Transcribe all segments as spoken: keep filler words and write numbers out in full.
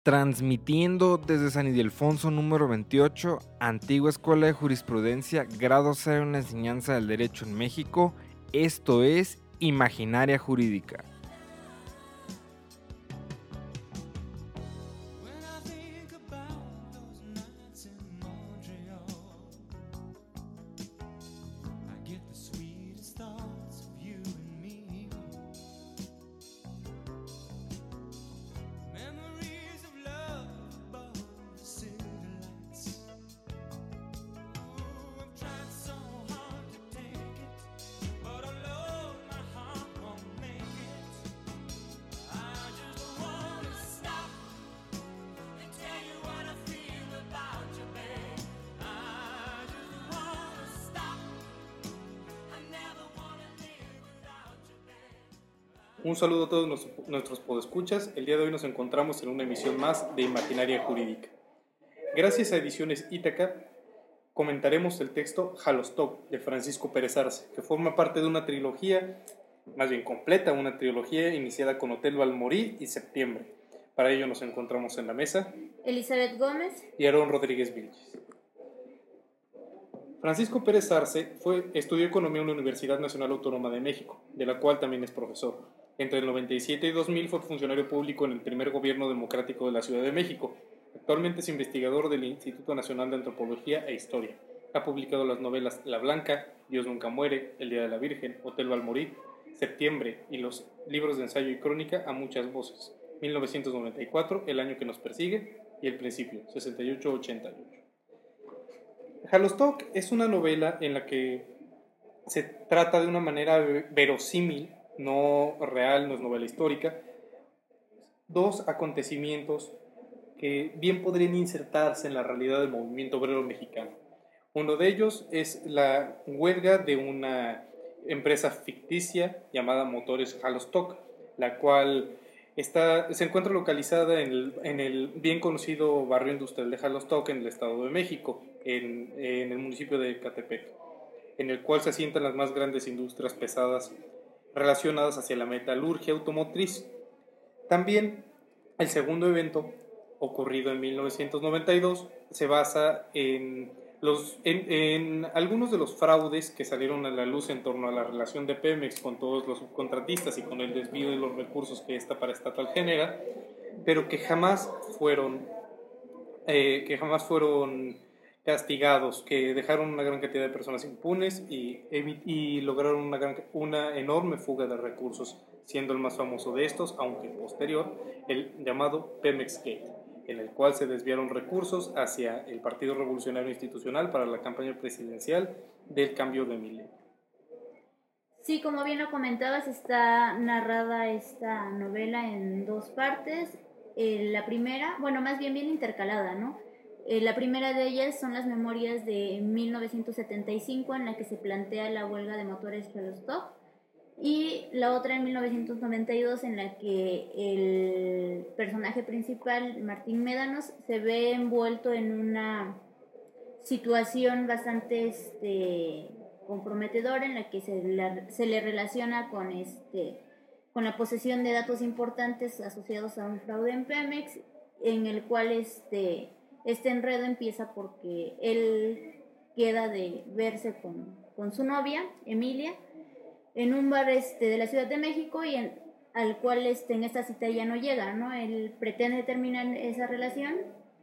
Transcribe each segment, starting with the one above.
Transmitiendo desde San Ildefonso número veintiocho, Antigua Escuela de Jurisprudencia, grado cero en la enseñanza del derecho en México, esto es Imaginaria Jurídica. Un saludo a todos nuestros, nuestros podescuchas. El día de hoy nos encontramos en una emisión más de Imaginaria Jurídica. Gracias a Ediciones Ítaca, comentaremos el texto Jalostoc de Francisco Pérez Arce, que forma parte de una trilogía, más bien completa, una trilogía iniciada con Otello Almorí y Septiembre. Para ello nos encontramos en la mesa Elizabeth Gómez y Aarón Rodríguez Vilches. Francisco Pérez Arce fue, estudió Economía en la Universidad Nacional Autónoma de México, de la cual también es profesor. Entre el noventa y siete y dos mil fue funcionario público en el primer gobierno democrático de la Ciudad de México. Actualmente es investigador del Instituto Nacional de Antropología e Historia. Ha publicado las novelas La Blanca, Dios nunca muere, El día de la Virgen, Otello Almorí, Septiembre y los libros de ensayo y crónica A muchas voces, mil novecientos noventa y cuatro, El año que nos persigue, y El principio, sesenta y ocho a ochenta y ocho. Jalostoc es una novela en la que se trata de una manera verosímil, no real, no es novela histórica, dos acontecimientos que bien podrían insertarse en la realidad del movimiento obrero mexicano. Uno de ellos es la huelga de una empresa ficticia llamada Motores Jalostoc, la cual está, se encuentra localizada en el, en el bien conocido barrio industrial de Jalostoc, en el Estado de México, en, en el municipio de Ecatepec, en el cual se asientan las más grandes industrias pesadas relacionadas hacia la metalurgia automotriz. También el segundo evento, ocurrido en mil novecientos noventa y dos, se basa en, los, en, en algunos de los fraudes que salieron a la luz en torno a la relación de Pemex con todos los subcontratistas y con el desvío de los recursos que esta paraestatal genera, pero que jamás fueron, eh, que jamás fueron castigados, que dejaron una gran cantidad de personas impunes y, y lograron una, gran, una enorme fuga de recursos, siendo el más famoso de estos, aunque posterior, el llamado Pemex Gate, en el cual se desviaron recursos hacia el Partido Revolucionario Institucional para la campaña presidencial del cambio de milenio. Sí, como bien lo comentabas, está narrada esta novela en dos partes. Eh, la primera, bueno, más bien bien intercalada, ¿no? Eh, la primera de ellas son las memorias de mil novecientos setenta y cinco, en la que se plantea la huelga de motores Jalostoc, y la otra en mil novecientos noventa y dos, en la que el personaje principal, Martín Médanos, se ve envuelto en una situación bastante este, comprometedora, en la que se, la, se le relaciona con, este, con la posesión de datos importantes asociados a un fraude en Pemex, en el cual este Este enredo empieza porque él queda de verse con, con su novia, Emilia, en un bar este, de la Ciudad de México, y en, al cual este, en esta cita ya no llega, ¿no? Él pretende terminar esa relación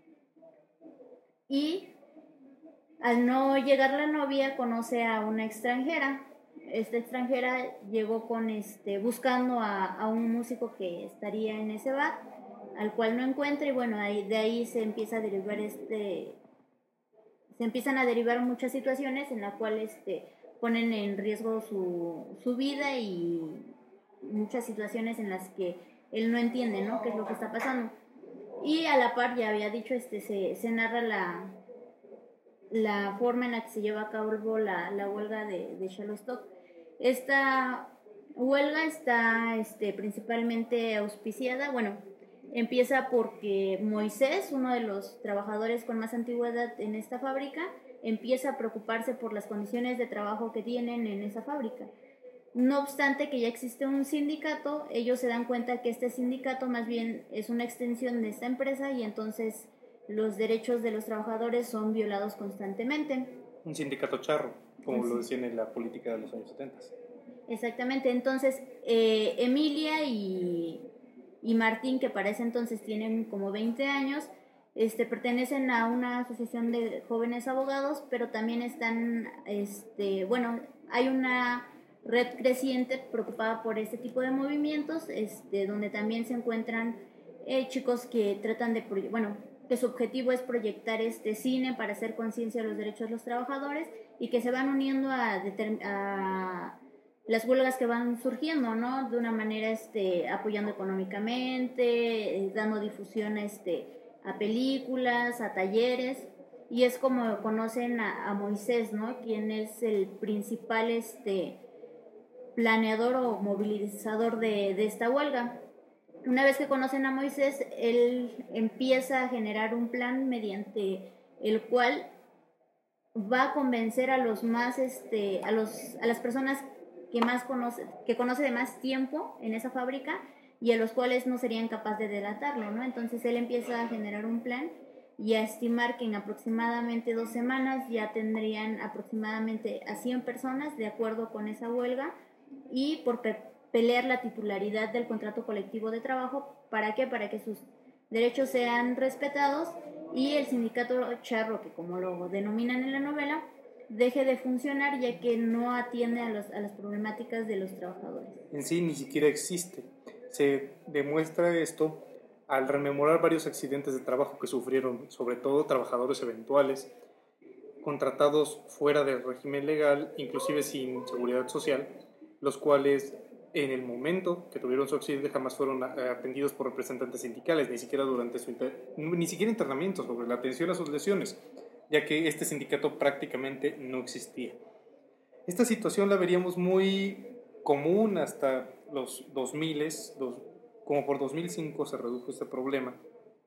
y al no llegar la novia conoce a una extranjera. Esta extranjera llegó con este, buscando a, a un músico que estaría en ese bar, al cual no encuentra, y bueno, ahí, de ahí se empieza a derivar este se empiezan a derivar muchas situaciones en las cuales este, ponen en riesgo su, su vida, y muchas situaciones en las que él no entiende, ¿no?, qué es lo que está pasando. Y a la par, ya había dicho, este se, se narra la la forma en la que se lleva a cabo la, la huelga de, de Jalostoc. Esta huelga está este, principalmente auspiciada, bueno, empieza porque Moisés, uno de los trabajadores con más antigüedad en esta fábrica, empieza a preocuparse por las condiciones de trabajo que tienen en esa fábrica. No obstante que ya existe un sindicato, ellos se dan cuenta que este sindicato más bien es una extensión de esta empresa y entonces los derechos de los trabajadores son violados constantemente. Un sindicato charro, como lo decían en la política de los años setenta. Exactamente, entonces eh, Emilia y, y Martín, que para ese entonces tienen como veinte años, este, pertenecen a una asociación de jóvenes abogados, pero también están, este, bueno, hay una red creciente preocupada por este tipo de movimientos, este, donde también se encuentran eh, chicos que tratan de, bueno, que su objetivo es proyectar este cine para hacer conciencia de los derechos de los trabajadores y que se van uniendo a, a las huelgas que van surgiendo, ¿no? De una manera este, apoyando económicamente, eh, dando difusión este, a películas, a talleres, y es como conocen a, a Moisés, ¿no? Quien es el principal este, planeador o movilizador de, de esta huelga. Una vez que conocen a Moisés, él empieza a generar un plan mediante el cual va a convencer a los más, este, a los, a las personas que más conoce, que conoce de más tiempo en esa fábrica y a los cuales no serían capaces de delatarlo, ¿no? Entonces él empieza a generar un plan y a estimar que en aproximadamente dos semanas ya tendrían aproximadamente a cien personas de acuerdo con esa huelga y por pe pelear la titularidad del contrato colectivo de trabajo. ¿Para qué? Para que sus derechos sean respetados y el sindicato charro, que como lo denominan en la novela, deje de funcionar ya que no atiende a, los, a las problemáticas de los trabajadores. En sí ni siquiera existe. Se demuestra esto al rememorar varios accidentes de trabajo que sufrieron, sobre todo trabajadores eventuales, contratados fuera del régimen legal, inclusive sin seguridad social, los cuales en el momento que tuvieron su accidente jamás fueron atendidos por representantes sindicales, ni siquiera durante su inter... ni siquiera internamiento sobre la atención a sus lesiones, ya que este sindicato prácticamente no existía. Esta situación la veríamos muy común hasta los dos mil, dos, como por dos mil cinco se redujo este problema,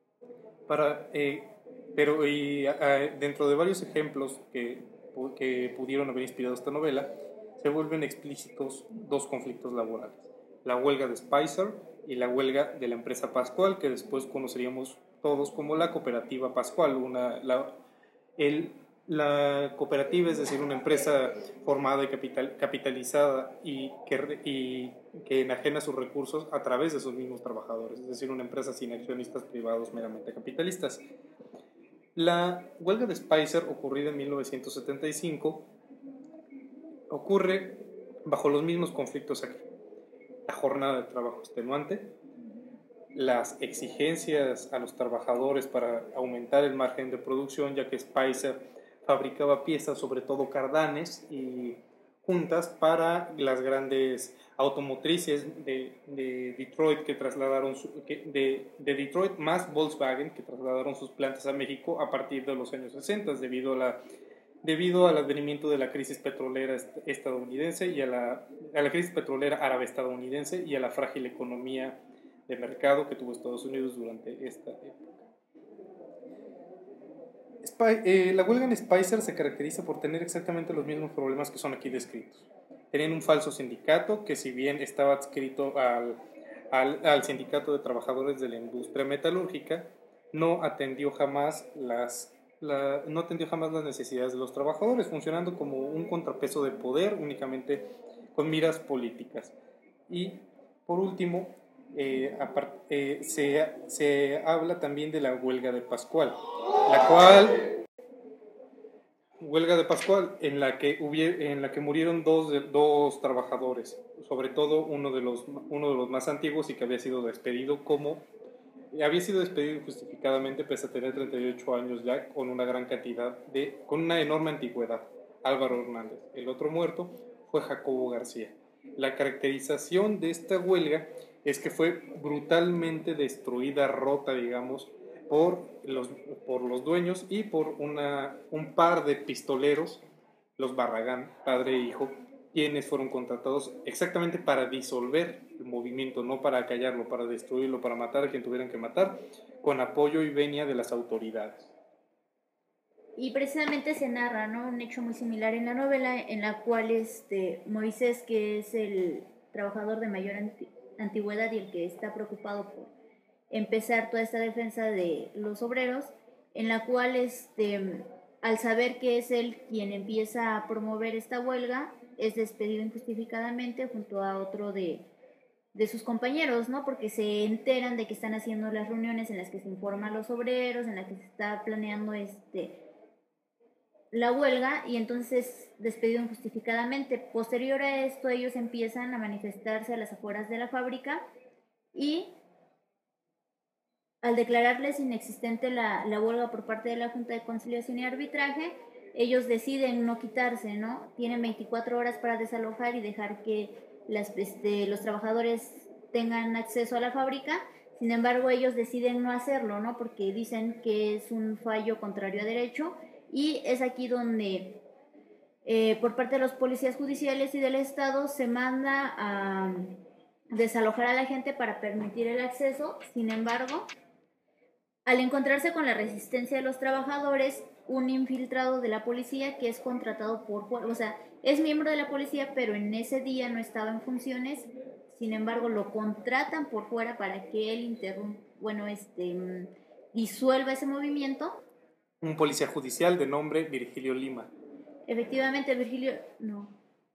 para, eh, pero y, a, dentro de varios ejemplos que, que pudieron haber inspirado esta novela, se vuelven explícitos dos conflictos laborales, la huelga de Spicer y la huelga de la empresa Pascual, que después conoceríamos todos como la cooperativa Pascual. Una, la, el, la cooperativa, es decir, una empresa formada y capital, capitalizada y que, y que enajena sus recursos a través de sus mismos trabajadores, es decir, una empresa sin accionistas privados meramente capitalistas. La huelga de Spicer, ocurrida en mil novecientos setenta y cinco, ocurre bajo los mismos conflictos aquí. La jornada de trabajo extenuante, las exigencias a los trabajadores para aumentar el margen de producción, ya que Spicer fabricaba piezas, sobre todo cardanes y juntas, para las grandes automotrices de, de Detroit que trasladaron su, que, de, de Detroit más Volkswagen, que trasladaron sus plantas a México a partir de los años sesenta debido a la debido al advenimiento de la crisis petrolera estadounidense y a la, a la crisis petrolera árabe-estadounidense y a la frágil economía de mercado que tuvo Estados Unidos durante esta época. Spy, eh, la huelga en Spicer se caracteriza por tener exactamente los mismos problemas que son aquí descritos. Tenían un falso sindicato que, si bien estaba adscrito al, al, al sindicato de trabajadores de la industria metalúrgica, no atendió jamás las La, no atendió jamás las necesidades de los trabajadores, funcionando como un contrapeso de poder únicamente con miras políticas. Y por último, eh, apart, eh, se, se habla también de la huelga de Pascual, la cual huelga de Pascual en la que, hubiera, en la que murieron dos, de, dos trabajadores, sobre todo uno de, los, uno de los más antiguos y que había sido despedido como había sido despedido injustificadamente pese a tener treinta y ocho años ya, con una gran cantidad de, con una enorme antigüedad, Álvaro Hernández. El otro muerto fue Jacobo García. La caracterización de esta huelga es que fue brutalmente destruida, rota, digamos, por los, por los dueños y por una, un par de pistoleros, los Barragán, padre e hijo, quienes fueron contratados exactamente para disolver el movimiento, no para acallarlo, para destruirlo, para matar a quien tuvieran que matar, con apoyo y venia de las autoridades. Y precisamente se narra, ¿no?, un hecho muy similar en la novela, en la cual este Moisés, que es el trabajador de mayor anti- antigüedad y el que está preocupado por empezar toda esta defensa de los obreros, en la cual este al saber que es él quien empieza a promover esta huelga, es despedido injustificadamente junto a otro de, de sus compañeros, ¿no? Porque se enteran de que están haciendo las reuniones en las que se informa a los obreros, en las que se está planeando este la huelga, y entonces despedido injustificadamente. Posterior a esto, ellos empiezan a manifestarse a las afueras de la fábrica y al declararles inexistente la, la huelga por parte de la Junta de Conciliación y Arbitraje, ellos deciden no quitarse, ¿no? Tienen veinticuatro horas para desalojar y dejar que las, este, los trabajadores tengan acceso a la fábrica. Sin embargo, ellos deciden no hacerlo, ¿no? Porque dicen que es un fallo contrario a derecho, y es aquí donde eh, por parte de los policías judiciales y del Estado se manda a desalojar a la gente para permitir el acceso. Sin embargo, al encontrarse con la resistencia de los trabajadores, un infiltrado de la policía que es contratado por, o sea, es miembro de la policía, pero en ese día no estaba en funciones. Sin embargo, lo contratan por fuera para que él interrumpa, bueno, este, disuelva ese movimiento. Un policía judicial de nombre Virgilio Lima. Efectivamente, Virgilio, no.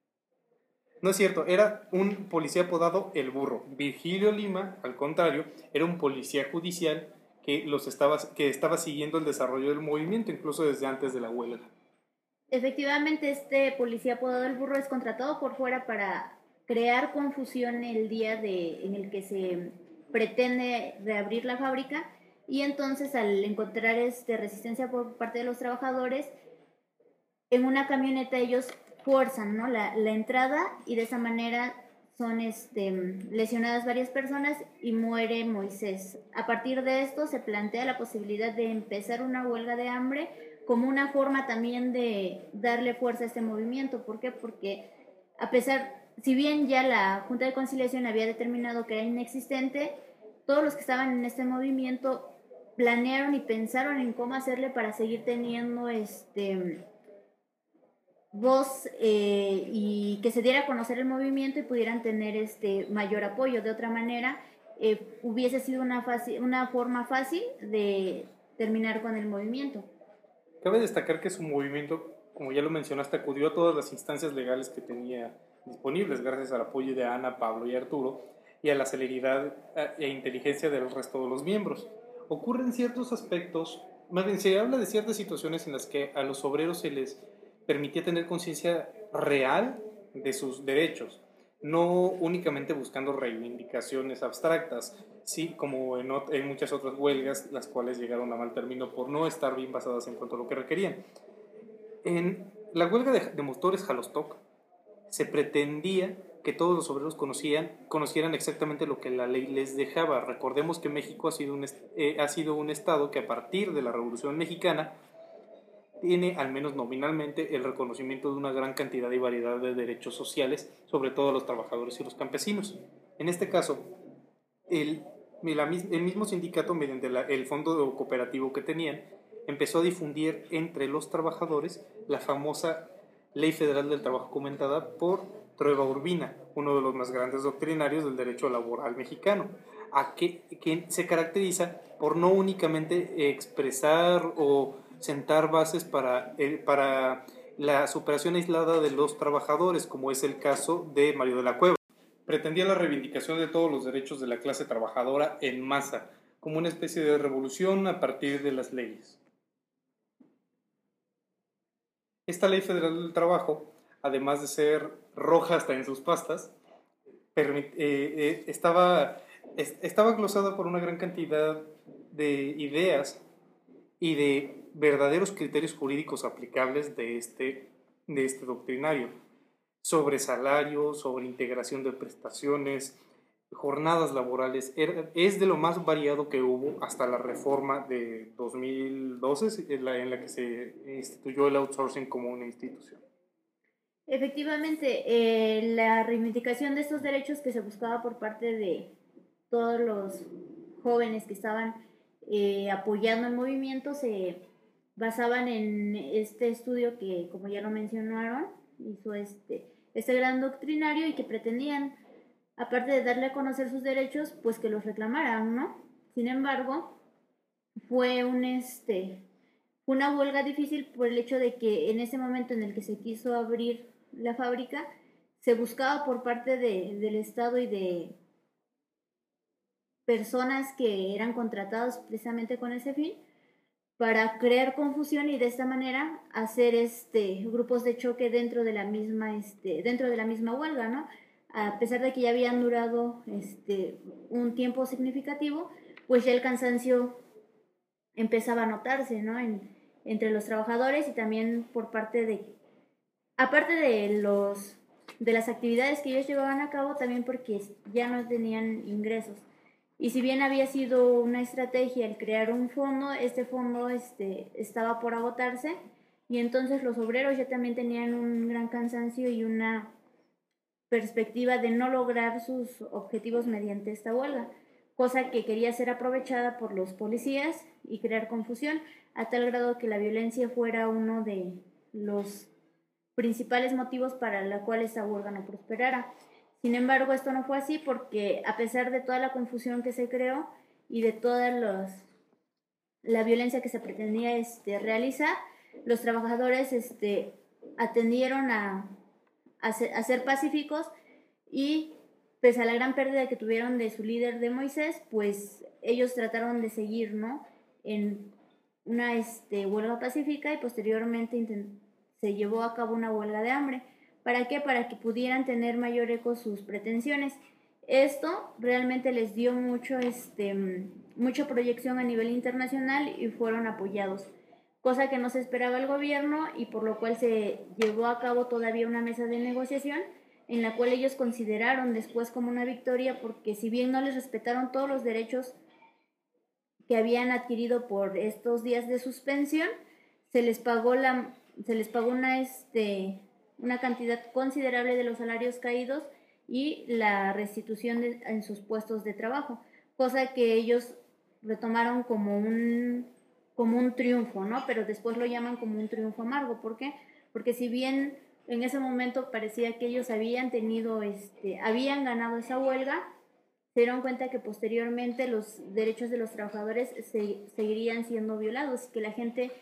No es cierto, era un policía apodado El Burro. Virgilio Lima, al contrario, era un policía judicial que, los estaba, que estaba siguiendo el desarrollo del movimiento, incluso desde antes de la huelga. Efectivamente, este policía apodado El Burro es contratado por fuera para crear confusión el día de, en el que se pretende reabrir la fábrica, y entonces al encontrar este resistencia por parte de los trabajadores, en una camioneta ellos forzan, ¿no?, la, la entrada, y de esa manera son este, lesionadas varias personas y muere Moisés. A partir de esto se plantea la posibilidad de empezar una huelga de hambre como una forma también de darle fuerza a este movimiento. ¿Por qué? Porque a pesar, si bien ya la Junta de Conciliación había determinado que era inexistente, todos los que estaban en este movimiento planearon y pensaron en cómo hacerle para seguir teniendo este voz eh, y que se diera a conocer el movimiento y pudieran tener este mayor apoyo. De otra manera, eh, hubiese sido una, fácil, una forma fácil de terminar con el movimiento. Cabe destacar que su movimiento, como ya lo mencionaste, acudió a todas las instancias legales que tenía disponibles gracias al apoyo de Ana, Pablo y Arturo y a la celeridad e inteligencia del resto de los miembros. Ocurren ciertos aspectos, más bien se habla de ciertas situaciones en las que a los obreros se les permitía tener conciencia real de sus derechos, no únicamente buscando reivindicaciones abstractas, sí, como en, en muchas otras huelgas, las cuales llegaron a mal término por no estar bien basadas en cuanto a lo que requerían. En la huelga de, de motores Jalostoc se pretendía que todos los obreros conocían, conocieran exactamente lo que la ley les dejaba. Recordemos que México ha sido un, eh, ha sido un estado que a partir de la Revolución Mexicana tiene, al menos nominalmente, el reconocimiento de una gran cantidad y variedad de derechos sociales, sobre todo a los trabajadores y los campesinos. En este caso, el, el mismo sindicato, mediante la, el fondo cooperativo que tenían, empezó a difundir entre los trabajadores la famosa Ley Federal del Trabajo comentada por Trueba Urbina, uno de los más grandes doctrinarios del derecho laboral mexicano, a que, que se caracteriza por no únicamente expresar o sentar bases para, eh, para la superación aislada de los trabajadores, como es el caso de Mario de la Cueva. Pretendía la reivindicación de todos los derechos de la clase trabajadora en masa, como una especie de revolución a partir de las leyes. Esta Ley Federal del Trabajo, además de ser roja hasta en sus pastas, eh, eh, estaba, es, estaba glosada por una gran cantidad de ideas y de verdaderos criterios jurídicos aplicables de este, de este doctrinario, sobre salarios, sobre integración de prestaciones, jornadas laborales. Es de lo más variado que hubo hasta la reforma de dos mil doce, en la, en la que se instituyó el outsourcing como una institución. Efectivamente, eh, la reivindicación de estos derechos que se buscaba por parte de todos los jóvenes que estaban eh, apoyando el movimiento se basaban en este estudio que, como ya lo mencionaron, hizo este, este gran doctrinario y que pretendían, aparte de darle a conocer sus derechos, pues que los reclamaran, ¿no? Sin embargo, fue un este una huelga difícil por el hecho de que en ese momento en el que se quiso abrir la fábrica, se buscaba por parte de, del Estado y de personas que eran contratadas precisamente con ese fin, para crear confusión y de esta manera hacer este grupos de choque dentro de la misma este dentro de la misma huelga, ¿no? A pesar de que ya habían durado este un tiempo significativo, pues ya el cansancio empezaba a notarse, ¿no? En, entre los trabajadores y también por parte de, aparte de los de las actividades que ellos llevaban a cabo, también porque ya no tenían ingresos. Y si bien había sido una estrategia el crear un fondo, este fondo este, estaba por agotarse y entonces los obreros ya también tenían un gran cansancio y una perspectiva de no lograr sus objetivos mediante esta huelga, cosa que quería ser aprovechada por los policías y crear confusión, a tal grado que la violencia fuera uno de los principales motivos para la cual esta huelga no prosperara. Sin embargo, esto no fue así porque a pesar de toda la confusión que se creó y de toda los, la violencia que se pretendía este, realizar, los trabajadores este, atendieron a, a, ser, a ser pacíficos y pese a la gran pérdida que tuvieron de su líder de Moisés, pues ellos trataron de seguir, ¿no? En una este, huelga pacífica y posteriormente intent- se llevó a cabo una huelga de hambre. ¿Para qué? Para que pudieran tener mayor eco sus pretensiones. Esto realmente les dio mucho, este, mucha proyección a nivel internacional y fueron apoyados, cosa que no se esperaba el gobierno y por lo cual se llevó a cabo todavía una mesa de negociación en la cual ellos consideraron después como una victoria porque si bien no les respetaron todos los derechos que habían adquirido por estos días de suspensión, se les pagó la se les pagó una este una cantidad considerable de los salarios caídos y la restitución de, en sus puestos de trabajo, cosa que ellos retomaron como un como un triunfo, ¿no? Pero después lo llaman como un triunfo amargo. ¿Por qué? Porque si bien en ese momento parecía que ellos habían tenido este habían ganado esa huelga, se dieron cuenta que posteriormente los derechos de los trabajadores se, seguirían siendo violados, que la gente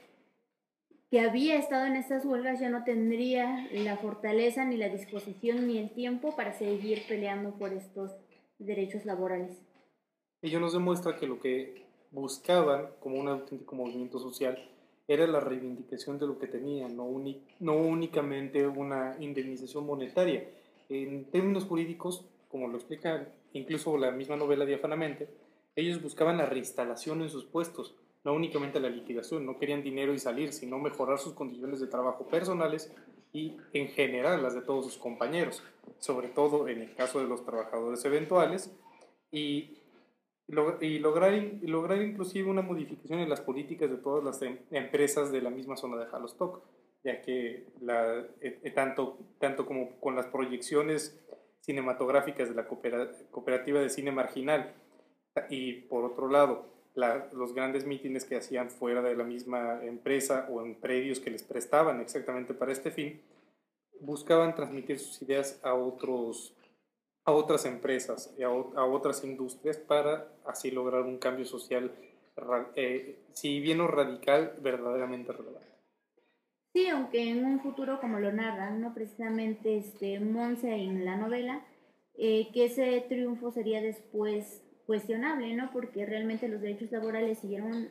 que había estado en estas huelgas ya no tendría la fortaleza, ni la disposición, ni el tiempo para seguir peleando por estos derechos laborales. Ello nos demuestra que lo que buscaban como un auténtico movimiento social era la reivindicación de lo que tenían, no, uni, no únicamente una indemnización monetaria. En términos jurídicos, como lo explica incluso la misma novela Diáfanamente, ellos buscaban la reinstalación en sus puestos, no únicamente la liquidación, no querían dinero y salir, sino mejorar sus condiciones de trabajo personales y en general las de todos sus compañeros, sobre todo en el caso de los trabajadores eventuales, y, y, lograr, y lograr inclusive una modificación en las políticas de todas las em, empresas de la misma zona de Jalostoc, ya que la, eh, tanto, tanto como con las proyecciones cinematográficas de la cooperativa de cine marginal y por otro lado la, los grandes mítines que hacían fuera de la misma empresa o en predios que les prestaban exactamente para este fin, buscaban transmitir sus ideas a, otros, a otras empresas y a, a otras industrias para así lograr un cambio social, eh, si bien no radical, verdaderamente relevante. Sí, aunque en un futuro, como lo narran, ¿no? Precisamente este, Monse en la novela, eh, que ese triunfo sería después cuestionable, ¿no? Porque realmente los derechos laborales siguieron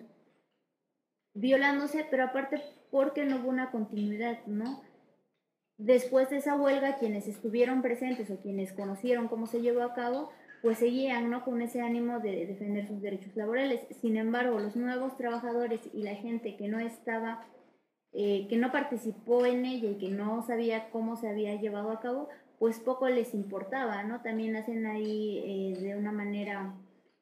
violándose, pero aparte porque no hubo una continuidad, ¿no? Después de esa huelga, quienes estuvieron presentes o quienes conocieron cómo se llevó a cabo, pues seguían, ¿no? Con ese ánimo de defender sus derechos laborales. Sin embargo, los nuevos trabajadores y la gente que no estaba, eh, que no participó en ella y que no sabía cómo se había llevado a cabo, pues poco les importaba, ¿no? También hacen ahí eh, de una manera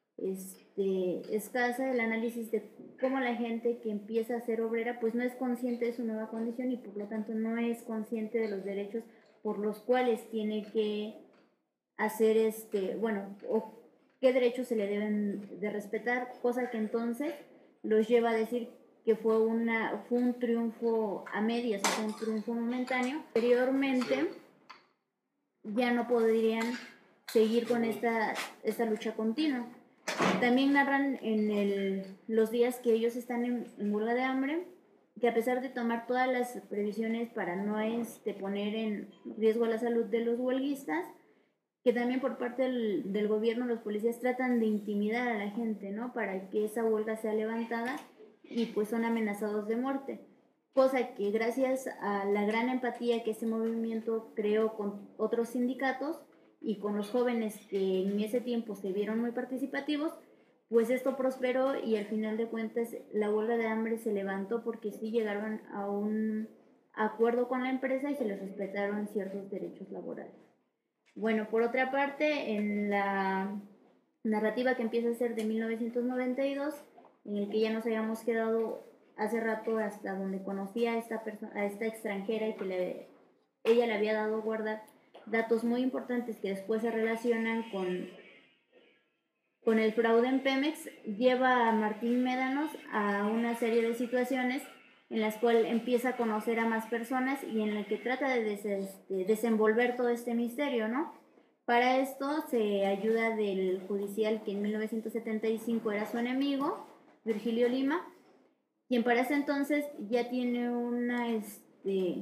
este, escasa el análisis de cómo la gente que empieza a ser obrera pues no es consciente de su nueva condición y por lo tanto no es consciente de los derechos por los cuales tiene que hacer este, bueno, o qué derechos se le deben de respetar, cosa que entonces los lleva a decir que fue, una, fue un triunfo a medias, fue un triunfo momentáneo. Posteriormente ya no podrían seguir con esta, esta lucha continua. También narran en el, los días que ellos están en, en huelga de hambre, que a pesar de tomar todas las previsiones para no este, poner en riesgo la salud de los huelguistas, que también por parte del, del gobierno los policías tratan de intimidar a la gente, ¿no? Para que esa huelga sea levantada, y pues son amenazados de muerte. Cosa que gracias a la gran empatía que ese movimiento creó con otros sindicatos y con los jóvenes que en ese tiempo se vieron muy participativos, pues esto prosperó y al final de cuentas la huelga de hambre se levantó porque sí llegaron a un acuerdo con la empresa y se les respetaron ciertos derechos laborales. Bueno, por otra parte, en la narrativa que empieza a ser de mil novecientos noventa y dos, en el que ya nos habíamos quedado hace rato hasta donde conocía a esta, persona, a esta extranjera y que le, ella le había dado a guardar datos muy importantes que después se relacionan con, con el fraude en Pemex, lleva a Martín Médanos a una serie de situaciones en las cuales empieza a conocer a más personas y en la que trata de, des, de desenvolver todo este misterio, ¿no? Para esto se ayuda del judicial que en mil novecientos setenta y cinco era su enemigo, Virgilio Lima, quien para ese entonces ya tiene una, este,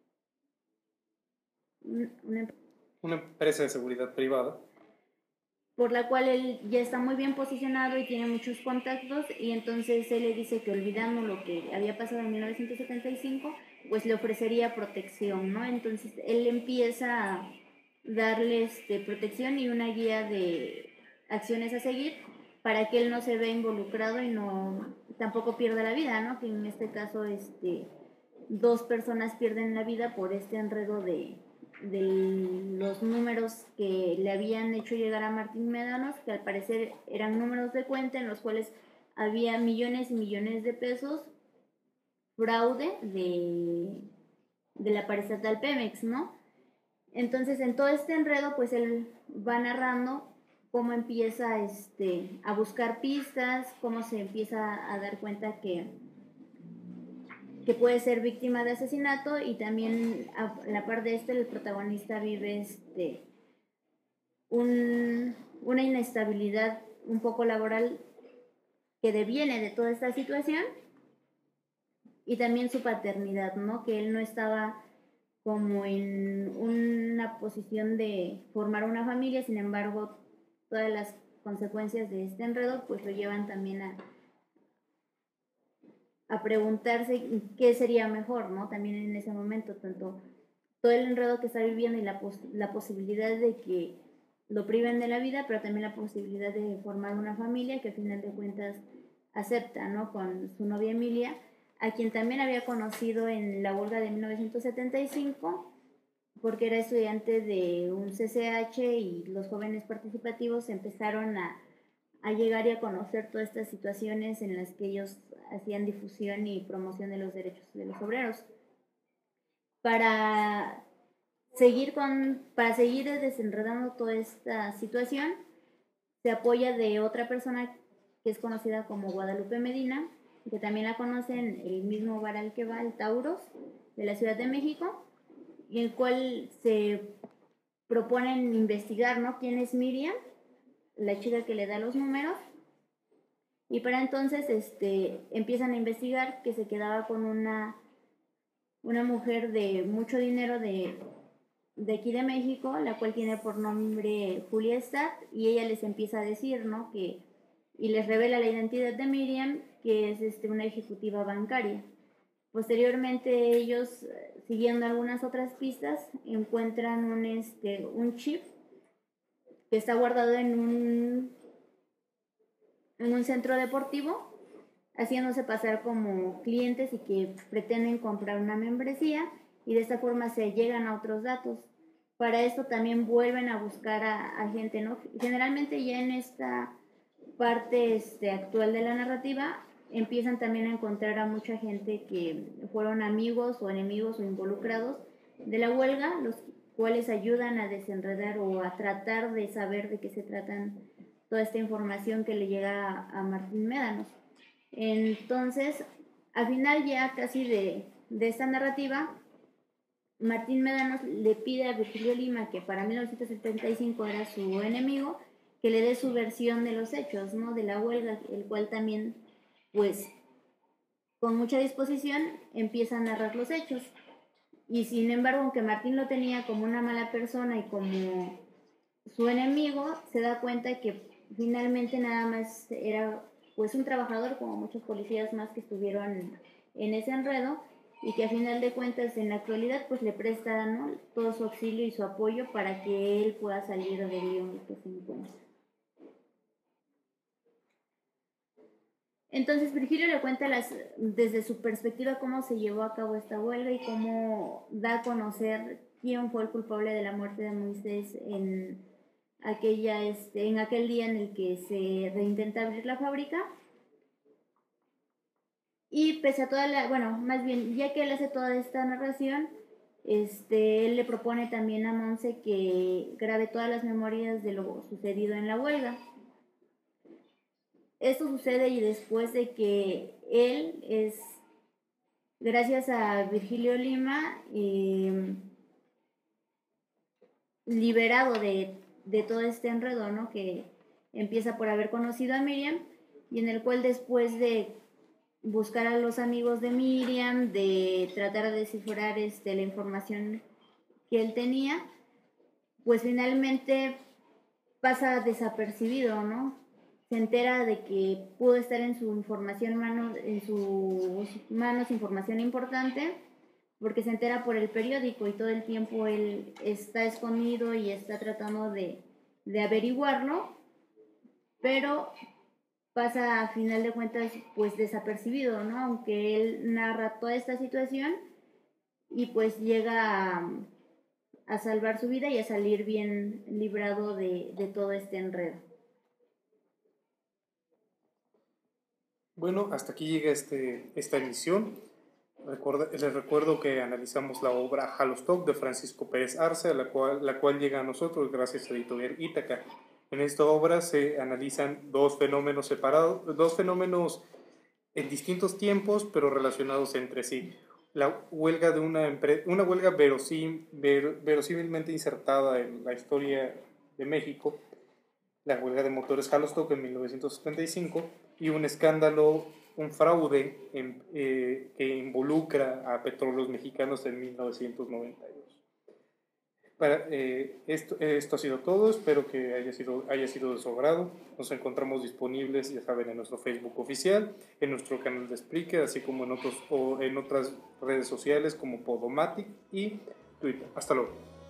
una, una empresa de seguridad privada, por la cual él ya está muy bien posicionado y tiene muchos contactos, y entonces él le dice que olvidando lo que había pasado en mil novecientos setenta y cinco, pues le ofrecería protección, ¿no? Entonces él empieza a darle este, protección y una guía de acciones a seguir para que él no se vea involucrado y no tampoco pierda la vida, ¿no? Que en este caso este, dos personas pierden la vida por este enredo de de los números que le habían hecho llegar a Martín Médanos, que al parecer eran números de cuenta en los cuales había millones y millones de pesos fraude de, de la paraestatal Pemex, ¿no? Entonces, en todo este enredo, pues él va narrando cómo empieza este, a buscar pistas, cómo se empieza a dar cuenta que que puede ser víctima de asesinato, y también a la par de esto el protagonista vive este, un, una inestabilidad un poco laboral que deviene de toda esta situación, y también su paternidad, ¿no? Que él no estaba como en una posición de formar una familia, sin embargo todas las consecuencias de este enredo pues lo llevan también a a preguntarse qué sería mejor, ¿no? También en ese momento, tanto todo el enredo que está viviendo y la, pos la posibilidad de que lo priven de la vida, pero también la posibilidad de formar una familia que al final de cuentas acepta, ¿no? Con su novia Emilia, a quien también había conocido en la huelga de mil novecientos setenta y cinco, porque era estudiante de un C C H y los jóvenes participativos empezaron a a llegar y a conocer todas estas situaciones en las que ellos hacían difusión y promoción de los derechos de los obreros. Para seguir, con, para seguir desenredando toda esta situación, se apoya de otra persona que es conocida como Guadalupe Medina, que también la conocen el mismo bar al que va, el Tauros, de la Ciudad de México, y el cual se proponen investigar, ¿no? ¿Quién es Miriam?, la chica que le da los números, y para entonces este, empiezan a investigar que se quedaba con una, una mujer de mucho dinero de, de aquí de México, la cual tiene por nombre Julia Stadt, y ella les empieza a decir, ¿no? que, y les revela la identidad de Miriam, que es este, una ejecutiva bancaria. Posteriormente ellos, siguiendo algunas otras pistas, encuentran un, este, un chip que está guardado en un, en un centro deportivo, haciéndose pasar como clientes y que pretenden comprar una membresía, y de esta forma se llegan a otros datos. Para esto también vuelven a buscar a, a gente, ¿no? Generalmente ya en esta parte este, actual de la narrativa empiezan también a encontrar a mucha gente que fueron amigos o enemigos o involucrados de la huelga, los cuales ayudan a desenredar o a tratar de saber de qué se tratan toda esta información que le llega a, a Martín Médanos. Entonces, Al final ya casi de, de esta narrativa, Martín Médanos le pide a Virgilio Lima, que para mil novecientos setenta y cinco era su enemigo, que le dé su versión de los hechos, ¿no? De la huelga, el cual también, pues, con mucha disposición, empieza a narrar los hechos. Y sin embargo, aunque Martín lo tenía como una mala persona y como su enemigo, se da cuenta que finalmente nada más era pues un trabajador, como muchos policías más que estuvieron en ese enredo, y que a final de cuentas en la actualidad pues le presta, ¿no?, todo su auxilio y su apoyo para que él pueda salir del lío en el que se encuentra. Entonces Virgilio le cuenta las, desde su perspectiva cómo se llevó a cabo esta huelga y cómo da a conocer quién fue el culpable de la muerte de Moisés en, aquella, este, en aquel día en el que se reintenta abrir la fábrica. Y pese a toda la, bueno, más bien, ya que él hace toda esta narración, este, él le propone también a Monse que grabe todas las memorias de lo sucedido en la huelga. Esto sucede y después de que él es, gracias a Virgilio Lima, eh, liberado de, de todo este enredo, ¿no?, que empieza por haber conocido a Miriam, y en el cual después de buscar a los amigos de Miriam, de tratar de descifrar este, la información que él tenía, pues finalmente pasa desapercibido, ¿no? Se entera de que pudo estar en su información mano, en sus manos información importante, porque se entera por el periódico y todo el tiempo él está escondido y está tratando de, de averiguarlo, pero pasa a final de cuentas pues desapercibido, ¿no? Aunque él narra toda esta situación y pues llega a, a salvar su vida y a salir bien librado de, de todo este enredo. Bueno, hasta aquí llega este, esta emisión. Recuerda, les recuerdo que analizamos la obra Halostock de Francisco Pérez Arce, la cual, la cual llega a nosotros gracias a Editorial Ítaca. En esta obra se analizan dos fenómenos separados, dos fenómenos en distintos tiempos, pero relacionados entre sí. La huelga de una, empre- una huelga verosim, ver, verosímilmente insertada en la historia de México, la huelga de motores Halostock en mil novecientos setenta y cinco, y un escándalo, un fraude en, eh, que involucra a Petróleos Mexicanos en mil novecientos noventa y dos. Para, eh, esto, esto ha sido todo, espero que haya sido, haya sido de su agrado. Nos encontramos disponibles, ya saben, en nuestro Facebook oficial, en nuestro canal de Spreaker, así como en, otros, o en otras redes sociales como Podomatic y Twitter. Hasta luego.